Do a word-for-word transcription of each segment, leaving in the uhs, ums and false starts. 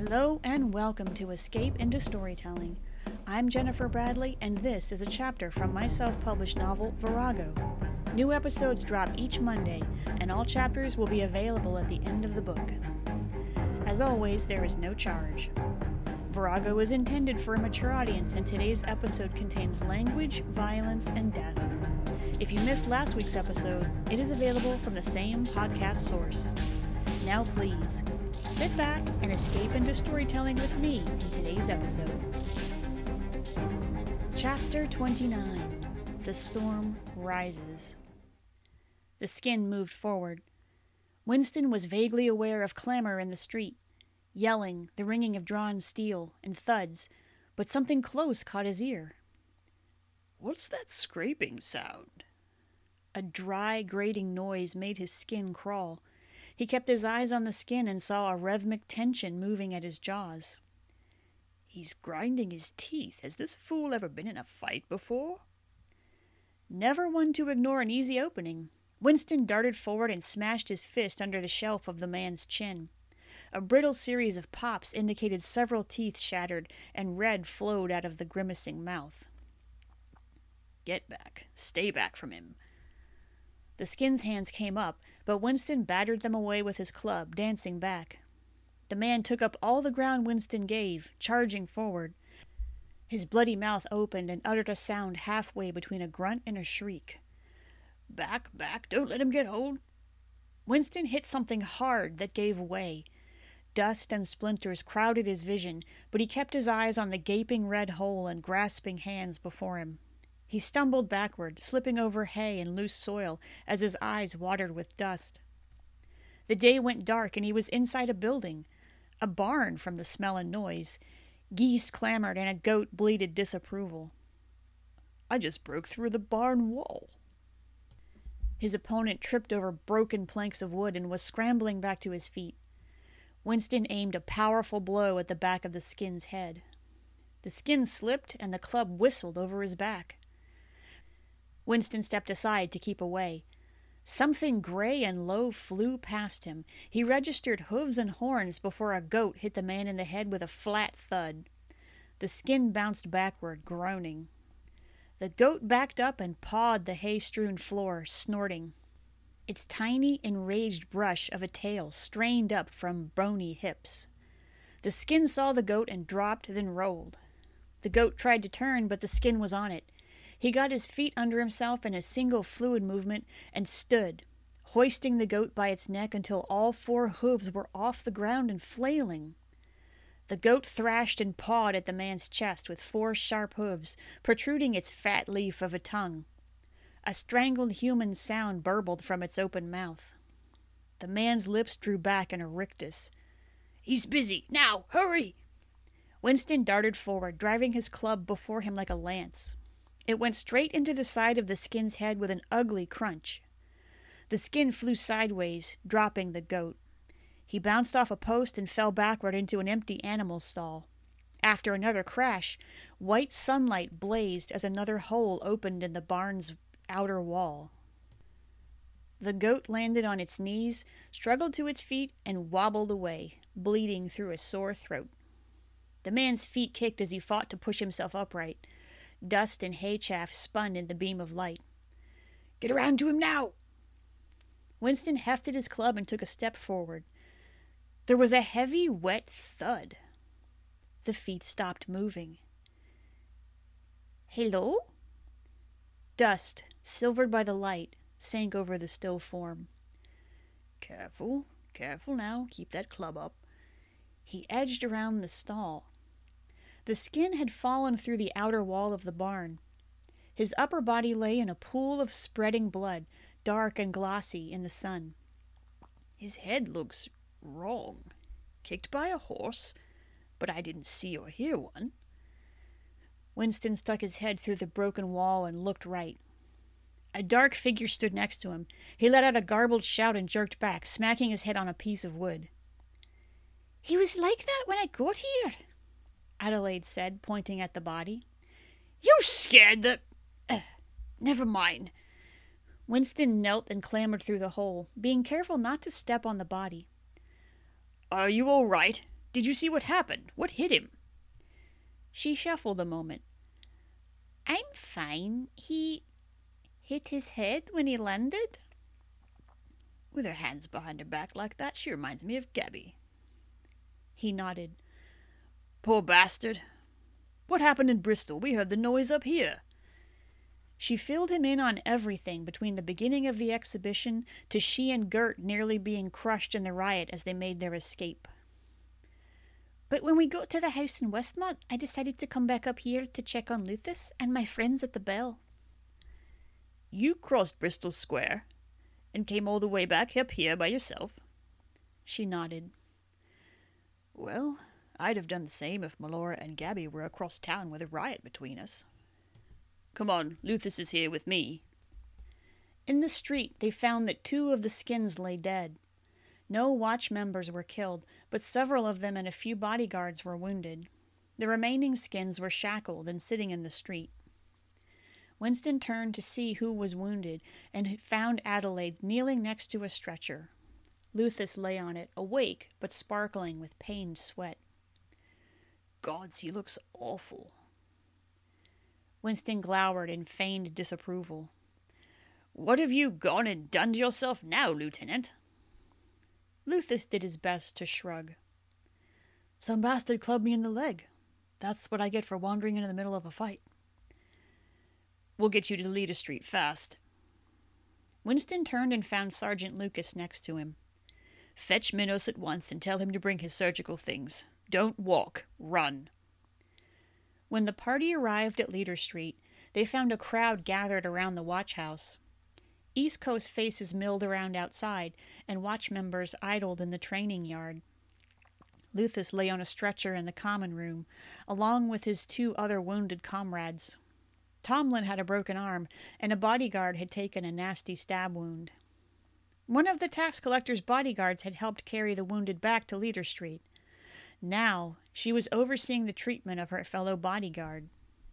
Hello and welcome to Escape into Storytelling. I'm Jennifer Bradley, and this is a chapter from my self-published novel, Virago. New episodes drop each Monday, and all chapters will be available at the end of the book. As always, there is no charge. Virago is intended for a mature audience, and today's episode contains language, violence, and death. If you missed last week's episode, it is available from the same podcast source. Now please, sit back and escape into storytelling with me in today's episode. Chapter twenty-nine. The Storm Rises. The skin moved forward. Winston was vaguely aware of clamor in the street, yelling, the ringing of drawn steel, and thuds, but something close caught his ear. What's that scraping sound? A dry, grating noise made his skin crawl. He kept his eyes on the skin and saw a rhythmic tension moving at his jaws. He's grinding his teeth. Has this fool ever been in a fight before? Never one to ignore an easy opening, Winston darted forward and smashed his fist under the shelf of the man's chin. A brittle series of pops indicated several teeth shattered, and red flowed out of the grimacing mouth. Get back. Stay back from him. The skin's hands came up, but Winston battered them away with his club, dancing back. The man took up all the ground Winston gave, charging forward. His bloody mouth opened and uttered a sound halfway between a grunt and a shriek. Back, back, don't let him get hold. Winston hit something hard that gave way. Dust and splinters crowded his vision, but he kept his eyes on the gaping red hole and grasping hands before him. He stumbled backward, slipping over hay and loose soil as his eyes watered with dust. The day went dark and he was inside a building, a barn from the smell and noise. Geese clamored and a goat bleated disapproval. I just broke through the barn wall. His opponent tripped over broken planks of wood and was scrambling back to his feet. Winston aimed a powerful blow at the back of the skin's head. The skin slipped and the club whistled over his back. Winston stepped aside to keep away. Something gray and low flew past him. He registered hooves and horns before a goat hit the man in the head with a flat thud. The skin bounced backward, groaning. The goat backed up and pawed the hay-strewn floor, snorting. Its tiny, enraged brush of a tail strained up from bony hips. The skin saw the goat and dropped, then rolled. The goat tried to turn, but the skin was on it. He got his feet under himself in a single fluid movement and stood, hoisting the goat by its neck until all four hooves were off the ground and flailing. The goat thrashed and pawed at the man's chest with four sharp hooves, protruding its fat leaf of a tongue. A strangled human sound burbled from its open mouth. The man's lips drew back in a rictus. He's busy. Now, hurry! Winston darted forward, driving his club before him like a lance. It went straight into the side of the skin's head with an ugly crunch. The skin flew sideways, dropping the goat. He bounced off a post and fell backward into an empty animal stall. After another crash, white sunlight blazed as another hole opened in the barn's outer wall. The goat landed on its knees, struggled to its feet, and wobbled away, bleeding through a sore throat. The man's feet kicked as he fought to push himself upright. Dust and hay chaff spun in the beam of light. Get around to him now! Winston hefted his club and took a step forward. There was a heavy, wet thud. The feet stopped moving. Hello? Dust, silvered by the light, sank over the still form. Careful, careful now. Keep that club up. He edged around the stall. The skin had fallen through the outer wall of the barn. His upper body lay in a pool of spreading blood, dark and glossy in the sun. His head looks wrong. Kicked by a horse, but I didn't see or hear one. Winston stuck his head through the broken wall and looked right. A dark figure stood next to him. He let out a garbled shout and jerked back, smacking his head on a piece of wood. He was like that when I got here, Adelaide said, pointing at the body. You scared the... Uh, never mind. Winston knelt and clambered through the hole, being careful not to step on the body. Are you all right? Did you see what happened? What hit him? She shuffled a moment. I'm fine. He hit his head when he landed. With her hands behind her back like that, she reminds me of Gabby. He nodded. Poor bastard. What happened in Bristol? We heard the noise up here. She filled him in on everything between the beginning of the exhibition to she and Gert nearly being crushed in the riot as they made their escape. But when we got to the house in Westmont, I decided to come back up here to check on Luthus and my friends at the Bell. You crossed Bristol Square and came all the way back up here by yourself? She nodded. Well, I'd have done the same if Melora and Gabby were across town with a riot between us. Come on, Luthus is here with me. In the street, they found that two of the skins lay dead. No watch members were killed, but several of them and a few bodyguards were wounded. The remaining skins were shackled and sitting in the street. Winston turned to see who was wounded and found Adelaide kneeling next to a stretcher. Luthus lay on it, awake but sparkling with pained sweat. Gods, he looks awful. Winston glowered in feigned disapproval. What have you gone and done to yourself now, Lieutenant? Luthus did his best to shrug. Some bastard clubbed me in the leg. That's what I get for wandering into the middle of a fight. We'll get you to Leader Street fast. Winston turned and found Sergeant Lucas next to him. Fetch Minos at once and tell him to bring his surgical things. Don't walk, run. When the party arrived at Leader Street, they found a crowd gathered around the watch house. East Coast faces milled around outside, and watch members idled in the training yard. Luthus lay on a stretcher in the common room, along with his two other wounded comrades. Tomlin had a broken arm, and a bodyguard had taken a nasty stab wound. One of the tax collector's bodyguards had helped carry the wounded back to Leader Street. Now, she was overseeing the treatment of her fellow bodyguard.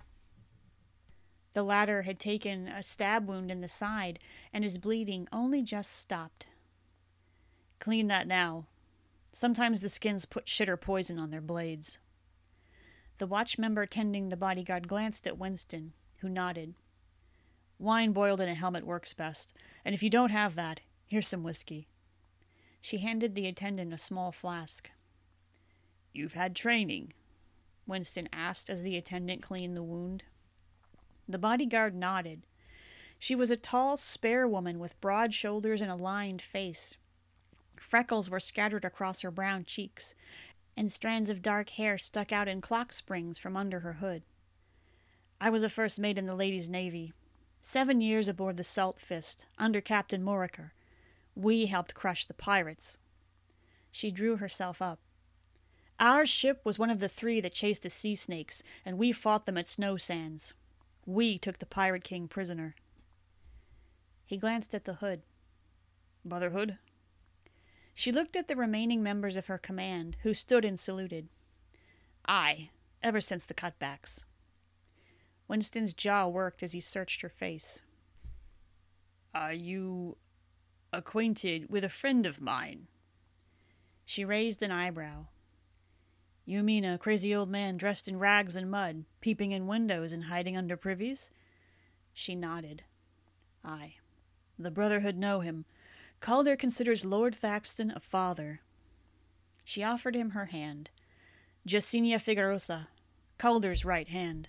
The latter had taken a stab wound in the side, and his bleeding only just stopped. Clean that now. Sometimes the skins put shit or poison on their blades. The watch member tending the bodyguard glanced at Winston, who nodded. Wine boiled in a helmet works best, and if you don't have that, here's some whiskey. She handed the attendant a small flask. You've had training? Winston asked as the attendant cleaned the wound. The bodyguard nodded. She was a tall, spare woman with broad shoulders and a lined face. Freckles were scattered across her brown cheeks, and strands of dark hair stuck out in clock springs from under her hood. I was a first mate in the Ladies' Navy. Seven years aboard the Salt Fist, under Captain Moriker. We helped crush the pirates. She drew herself up. Our ship was one of the three that chased the sea snakes, and we fought them at Snow Sands. We took the Pirate King prisoner. He glanced at the hood. Motherhood? She looked at the remaining members of her command, who stood and saluted. Aye, ever since the cutbacks. Winston's jaw worked as he searched her face. Are you acquainted with a friend of mine? She raised an eyebrow. You mean a crazy old man dressed in rags and mud, peeping in windows and hiding under privies? She nodded. Aye. The Brotherhood know him. Calder considers Lord Thaxton a father. She offered him her hand. Jacinia Figuerosa, Calder's right hand.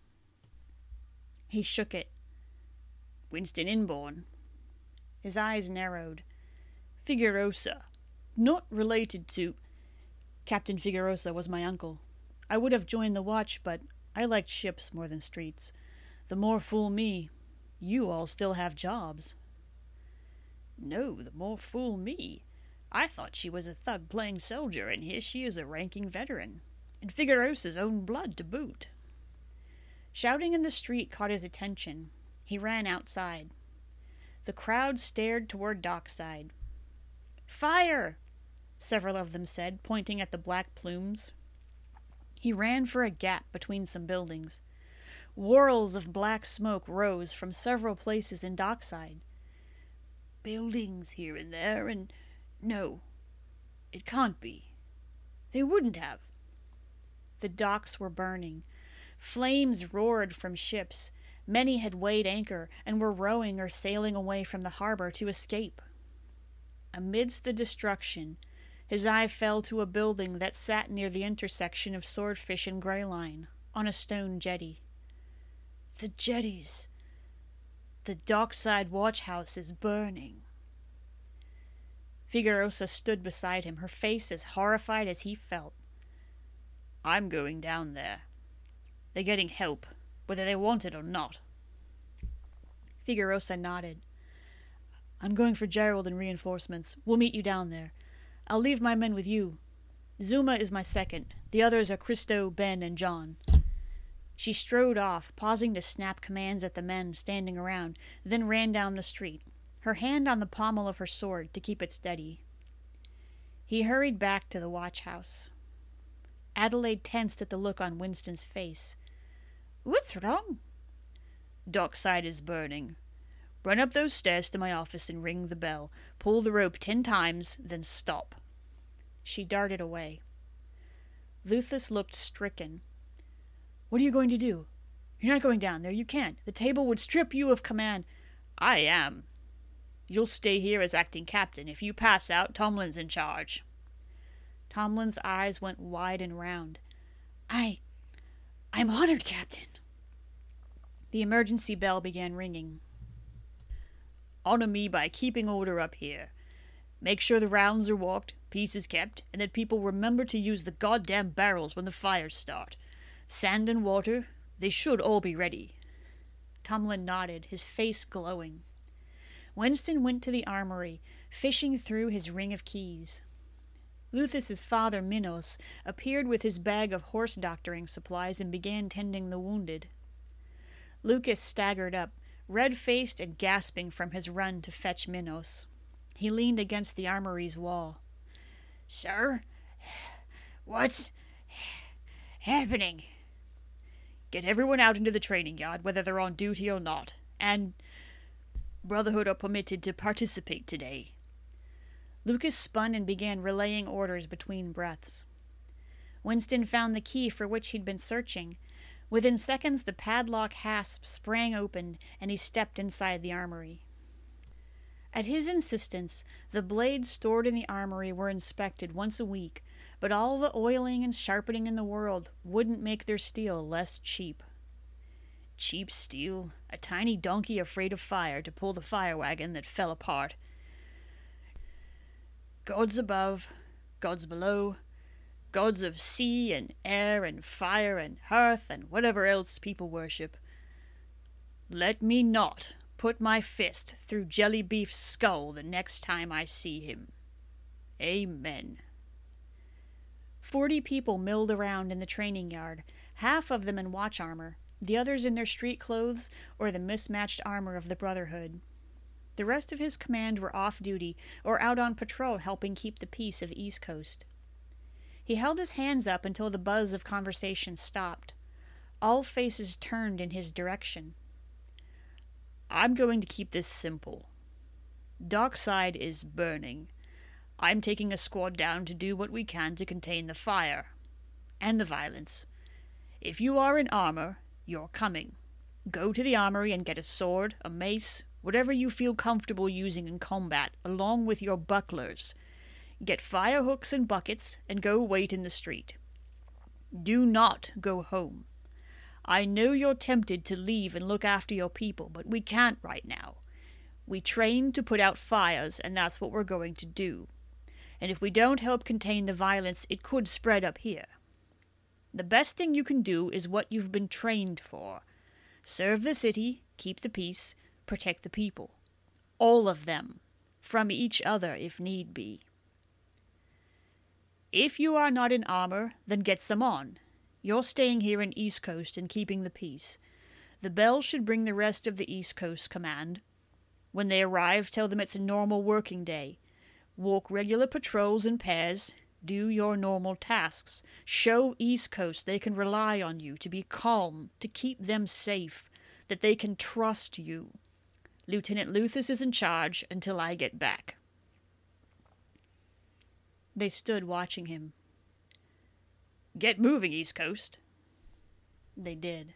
He shook it. Winston Inborn. His eyes narrowed. Figuerosa. Not related to... Captain Figuerosa was my uncle. I would have joined the watch, but I liked ships more than streets. The more fool me. You all still have jobs. No, the more fool me. I thought she was a thug playing soldier, and here she is a ranking veteran. And Figuerosa's own blood to boot. Shouting in the street caught his attention. He ran outside. The crowd stared toward Dockside. Fire! Several of them said, pointing at the black plumes. He ran for a gap between some buildings. Whorls of black smoke rose from several places in Dockside. Buildings here and there, and no, it can't be. They wouldn't have. The docks were burning. Flames roared from ships. Many had weighed anchor and were rowing or sailing away from the harbor to escape. Amidst the destruction, his eye fell to a building that sat near the intersection of Swordfish and Greyline, on a stone jetty. The jetties. The dockside watchhouse is burning. Figuerosa stood beside him, her face as horrified as he felt. I'm going down there. They're getting help, whether they want it or not. Figuerosa nodded. I'm going for Gerald and reinforcements. We'll meet you down there. I'll leave my men with you. Zuma is my second. The others are Christo, Ben, and John. She strode off, pausing to snap commands at the men standing around, then ran down the street, her hand on the pommel of her sword to keep it steady. He hurried back to the watchhouse. Adelaide tensed at the look on Winston's face. What's wrong? Dockside is burning. Run up those stairs to my office and ring the bell. Pull the rope ten times, then stop. She darted away. Luthus looked stricken. What are you going to do? You're not going down there. You can't. The table would strip you of command. I am. You'll stay here as acting captain. If you pass out, Tomlin's in charge. Tomlin's eyes went wide and round. I... I'm honored, Captain. The emergency bell began ringing. Honor me by keeping order up here. Make sure the rounds are walked, peace is kept, and that people remember to use the goddamn barrels when the fires start. Sand and water, they should all be ready. Tomlin nodded, his face glowing. Winston went to the armory, fishing through his ring of keys. Luthus's father, Minos, appeared with his bag of horse doctoring supplies and began tending the wounded. Lucas staggered up, red-faced and gasping from his run to fetch Minos. He leaned against the armory's wall. Sir, what's happening? Get everyone out into the training yard, whether they're on duty or not, and Brotherhood are permitted to participate today. Lucas spun and began relaying orders between breaths. Winston found the key for which he'd been searching. Within seconds, the padlock hasp sprang open, and he stepped inside the armory. At his insistence, the blades stored in the armory were inspected once a week, but all the oiling and sharpening in the world wouldn't make their steel less cheap. Cheap steel, a tiny donkey afraid of fire to pull the fire wagon that fell apart. Gods above, gods below, gods of sea and air and fire and hearth and whatever else people worship. Let me not put my fist through Jellybeef's skull the next time I see him. Amen. Forty people milled around in the training yard, half of them in watch armor, the others in their street clothes or the mismatched armor of the Brotherhood. The rest of his command were off-duty or out on patrol helping keep the peace of East Coast. He held his hands up until the buzz of conversation stopped. All faces turned in his direction. I'm going to keep this simple. Dockside is burning. I'm taking a squad down to do what we can to contain the fire and the violence. If you are in armor, you're coming. Go to the armory and get a sword, a mace, whatever you feel comfortable using in combat, along with your bucklers. Get fire hooks and buckets and go wait in the street. Do not go home. I know you're tempted to leave and look after your people, but we can't right now. We train to put out fires, and that's what we're going to do. And if we don't help contain the violence, it could spread up here. The best thing you can do is what you've been trained for. Serve the city, keep the peace, protect the people. All of them. From each other, if need be. If you are not in armor, then get some on. You're staying here in East Coast and keeping the peace. The bell should bring the rest of the East Coast command. When they arrive, tell them it's a normal working day. Walk regular patrols in pairs. Do your normal tasks. Show East Coast they can rely on you to be calm, to keep them safe, that they can trust you. Lieutenant Luthus is in charge until I get back. They stood watching him. Get moving, East Coast. They did.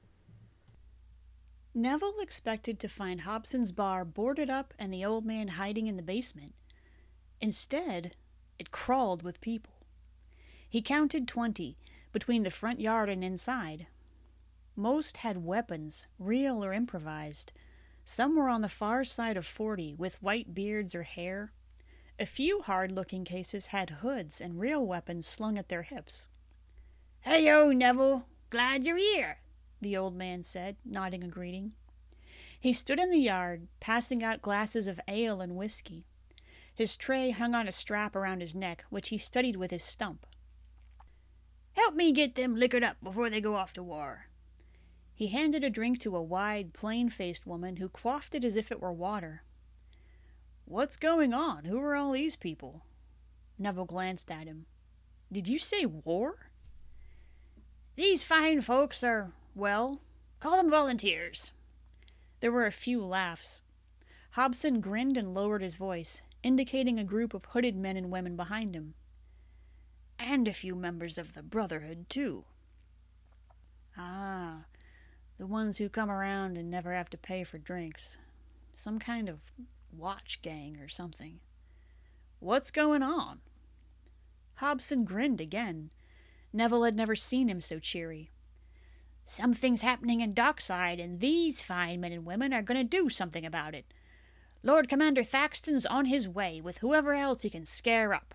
Neville expected to find Hobson's bar boarded up and the old man hiding in the basement. Instead, it crawled with people. He counted twenty, between the front yard and inside. Most had weapons, real or improvised. Some were on the far side of forty, with white beards or hair. A few hard-looking cases had hoods and real weapons slung at their hips. "Hey-yo, Neville. Glad you're here," the old man said, nodding a greeting. He stood in the yard, passing out glasses of ale and whiskey. His tray hung on a strap around his neck, which he studied with his stump. "Help me get them liquored up before they go off to war." He handed a drink to a wide, plain-faced woman who quaffed it as if it were water. "What's going on? Who are all these people?" Neville glanced at him. "Did you say war?" "These fine folks are, well, call them volunteers." There were a few laughs. Hobson grinned and lowered his voice, indicating a group of hooded men and women behind him. "And a few members of the Brotherhood, too." "Ah, the ones who come around and never have to pay for drinks. Some kind of watch gang or something." "What's going on?" Hobson grinned again. Neville had never seen him so cheery. "Something's happening in Dockside, and these fine men and women are going to do something about it. Lord Commander Thaxton's on his way, with whoever else he can scare up."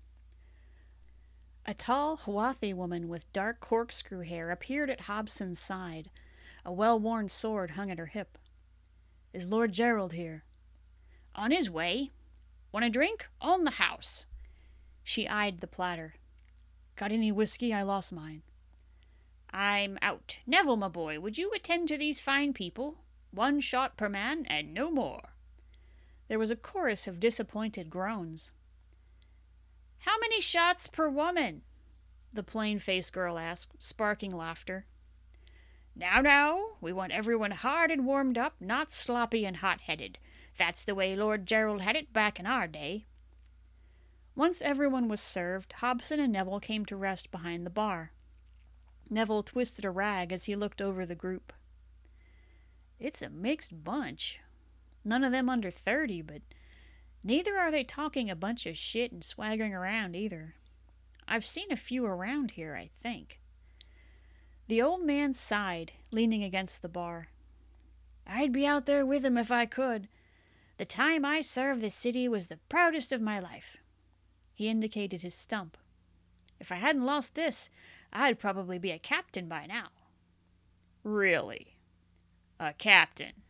A tall Hwathi woman with dark corkscrew hair appeared at Hobson's side. A well-worn sword hung at her hip. "Is Lord Gerald here?" "On his way. Want a drink? On the house." She eyed the platter. "Got any whiskey? I lost mine." "I'm out. Neville, my boy, would you attend to these fine people? One shot per man, and no more." There was a chorus of disappointed groans. "How many shots per woman?" the plain-faced girl asked, sparking laughter. "Now, now, we want everyone hard and warmed up, not sloppy and hot-headed. That's the way Lord Gerald had it back in our day." Once everyone was served, Hobson and Neville came to rest behind the bar. Neville twisted a rag as he looked over the group. "It's a mixed bunch. None of them under thirty, but neither are they talking a bunch of shit and swaggering around either. I've seen a few around here, I think." The old man sighed, leaning against the bar. "I'd be out there with 'em if I could. The time I served the city was the proudest of my life." He indicated his stump. "If I hadn't lost this, I'd probably be a captain by now." "Really? A captain?"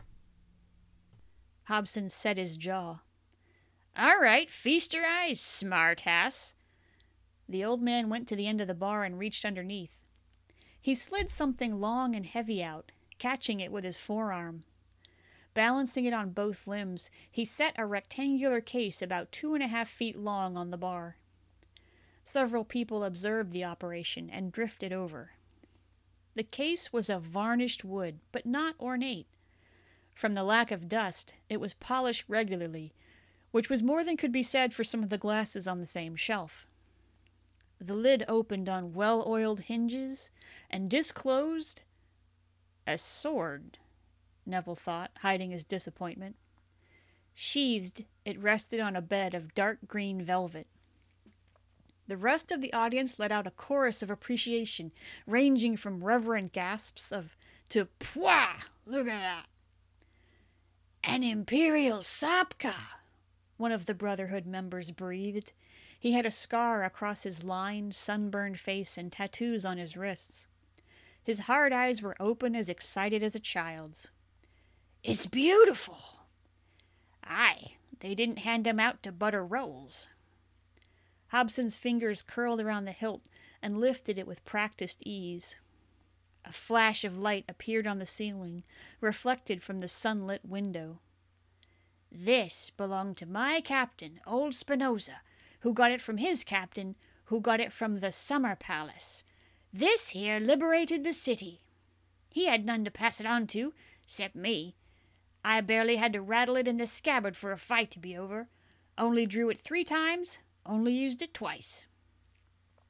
Hobson set his jaw. "All right, feast your eyes, smart-ass." The old man went to the end of the bar and reached underneath. He slid something long and heavy out, catching it with his forearm. Balancing it on both limbs, he set a rectangular case about two and a half feet long on the bar. Several people observed the operation and drifted over. The case was of varnished wood, but not ornate. From the lack of dust, it was polished regularly, which was more than could be said for some of the glasses on the same shelf. The lid opened on well-oiled hinges and disclosed a sword, Neville thought, hiding his disappointment. Sheathed, it rested on a bed of dark green velvet. The rest of the audience let out a chorus of appreciation, ranging from reverent gasps of to "Pwah! Look at that!" "An Imperial Sapka," one of the Brotherhood members breathed. He had a scar across his lined, sunburned face and tattoos on his wrists. His hard eyes were open, as excited as a child's. "It's beautiful." "Aye, they didn't hand him out to butter rolls." Hobson's fingers curled around the hilt and lifted it with practiced ease. A flash of light appeared on the ceiling, reflected from the sunlit window. "This belonged to my captain, old Spinoza, who got it from his captain, who got it from the Summer Palace. This here liberated the city. He had none to pass it on to, 'cept me. I barely had to rattle it in the scabbard for a fight to be over. Only drew it three times, only used it twice."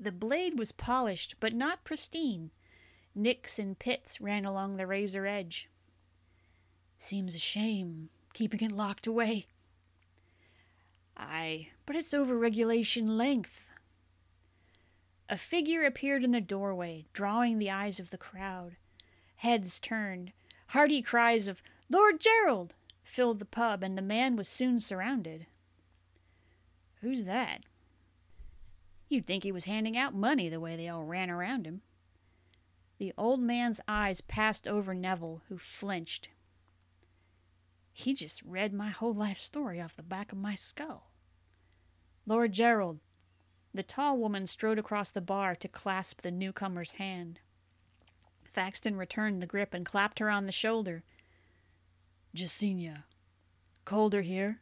The blade was polished, but not pristine. Nicks and pits ran along the razor edge. Seems a shame, keeping it locked away. Aye, but it's over regulation length. A figure appeared in the doorway, drawing the eyes of the crowd. Heads turned. Hearty cries of, "Lord Gerald!" filled the pub, and the man was soon surrounded. Who's that? You'd think he was handing out money the way they all ran around him. The old man's eyes passed over Neville, who flinched. He just read my whole life story off the back of my skull. Lord Gerald. The tall woman strode across the bar to clasp the newcomer's hand. Thaxton returned the grip and clapped her on the shoulder. Jasinia. Colder here?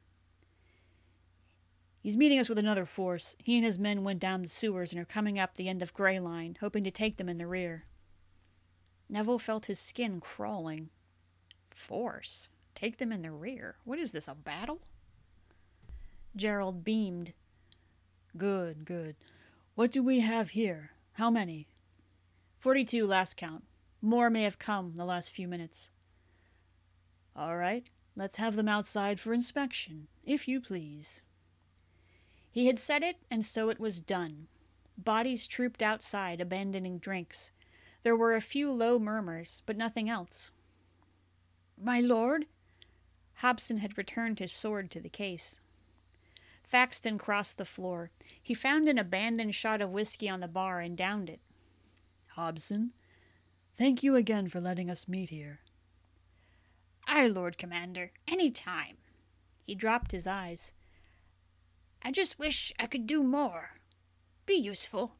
He's meeting us with another force. He and his men went down the sewers and are coming up the end of Grey Line, hoping to take them in the rear. Neville felt his skin crawling. Force? Take them in the rear? What is this, a battle? Gerald beamed. Good, good. What do we have here? How many? Forty-two last count. More may have come the last few minutes. All right, let's have them outside for inspection, if you please. He had said it, and so it was done. Bodies trooped outside, abandoning drinks. There were a few low murmurs, but nothing else. My lord? Hobson had returned his sword to the case. Thaxton crossed the floor. He found an abandoned shot of whiskey on the bar and downed it. Hobson, thank you again for letting us meet here. Aye, Lord Commander, any time. He dropped his eyes. I just wish I could do more. Be useful.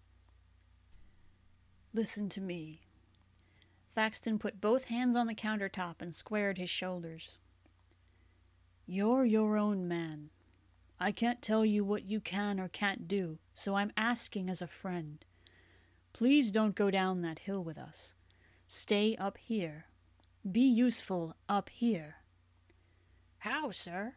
Listen to me. Thaxton put both hands on the countertop and squared his shoulders. You're your own man. I can't tell you what you can or can't do, so I'm asking as a friend. Please don't go down that hill with us. Stay up here. Be useful up here. How, sir?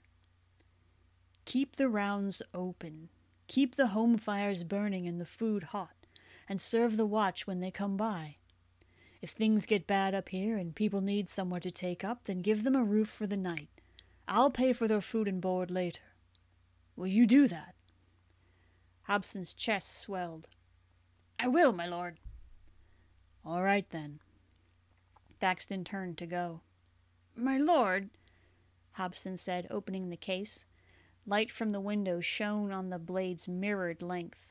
Keep the rounds open. Keep the home fires burning and the food hot, and serve the watch when they come by. If things get bad up here and people need somewhere to take up, then give them a roof for the night. I'll pay for their food and board later. Will you do that? Hobson's chest swelled. I will, my lord. All right, then. Thaxton turned to go. My lord, Hobson said, opening the case. Light from the window shone on the blade's mirrored length.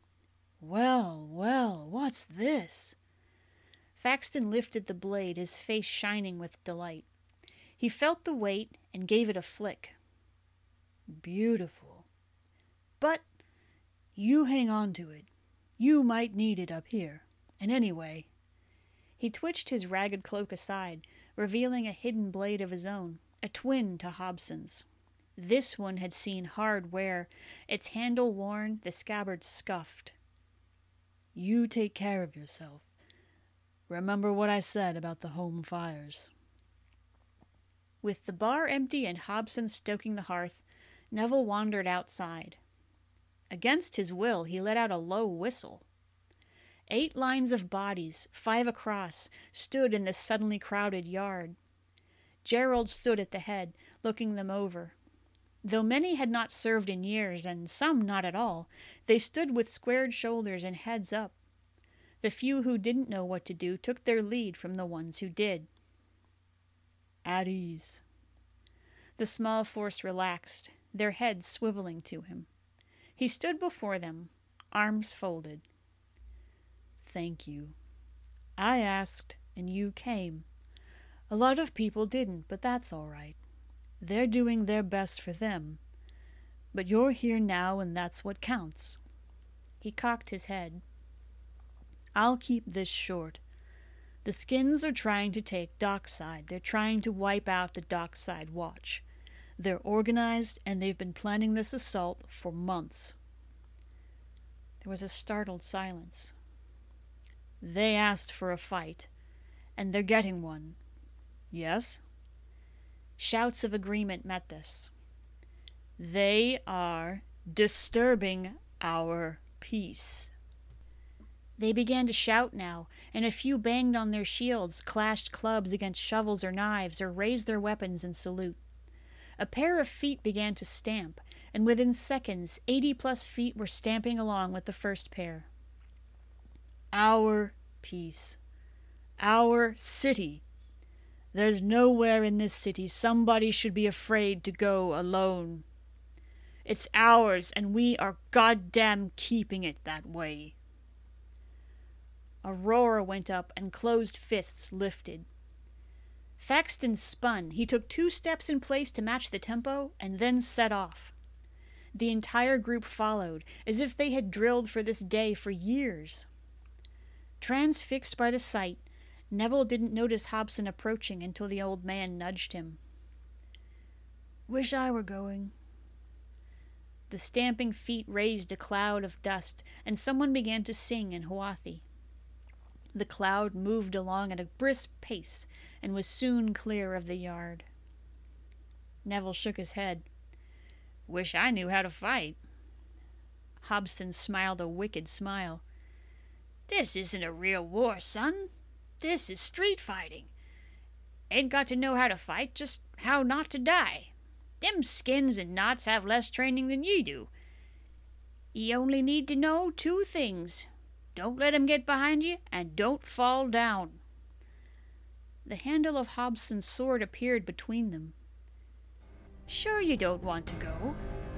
Well, well, what's this? Thaxton lifted the blade, his face shining with delight. He felt the weight and gave it a flick. Beautiful. But you hang on to it. You might need it up here. And anyway... He twitched his ragged cloak aside, revealing a hidden blade of his own, a twin to Hobson's. This one had seen hard wear, its handle worn, the scabbard scuffed. You take care of yourself. Remember what I said about the home fires. With the bar empty and Hobson stoking the hearth, Neville wandered outside. Against his will, he let out a low whistle. Eight lines of bodies, five across, stood in the suddenly crowded yard. Gerald stood at the head, looking them over. Though many had not served in years, and some not at all, they stood with squared shoulders and heads up. The few who didn't know what to do took their lead from the ones who did. At ease. The small force relaxed, their heads swiveling to him. He stood before them, arms folded. Thank you. I asked, and you came. A lot of people didn't, but that's all right. They're doing their best for them. But you're here now, and that's what counts. He cocked his head. I'll keep this short. The Skins are trying to take Dockside. They're trying to wipe out the Dockside Watch. They're organized, and they've been planning this assault for months. There was a startled silence. They asked for a fight, and they're getting one. Yes? Shouts of agreement met this. They are disturbing our peace. They began to shout now, and a few banged on their shields, clashed clubs against shovels or knives, or raised their weapons in salute. A pair of feet began to stamp, and within seconds, eighty-plus feet were stamping along with the first pair. Our peace. Our city. There's nowhere in this city somebody should be afraid to go alone. It's ours, and we are goddamn keeping it that way. A roar went up, and closed fists lifted. Thaxton spun. He took two steps in place to match the tempo, and then set off. The entire group followed, as if they had drilled for this day for years. Transfixed by the sight, Neville didn't notice Hobson approaching until the old man nudged him. Wish I were going. The stamping feet raised a cloud of dust, and someone began to sing in Hwathi. The cloud moved along at a brisk pace and was soon clear of the yard. Neville shook his head. Wish I knew how to fight. Hobson smiled a wicked smile. This isn't a real war, son. This is street fighting. Ain't got to know how to fight, just how not to die. Them skins and knots have less training than ye do. Ye only need to know two things. Don't let him get behind you, and don't fall down. The handle of Hobson's sword appeared between them. Sure you don't want to go?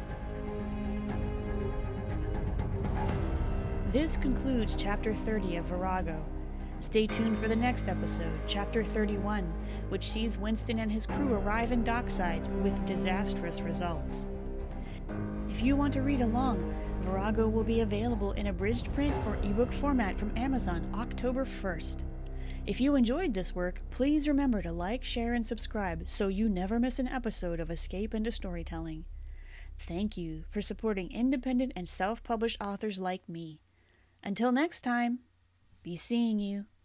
This concludes Chapter thirty of Virago. Stay tuned for the next episode, Chapter thirty-one, which sees Winston and his crew arrive in Dockside with disastrous results. If you want to read along, Virago will be available in abridged print or ebook format from Amazon October first. If you enjoyed this work, please remember to like, share, and subscribe so you never miss an episode of Escape into Storytelling. Thank you for supporting independent and self-published authors like me. Until next time, be seeing you.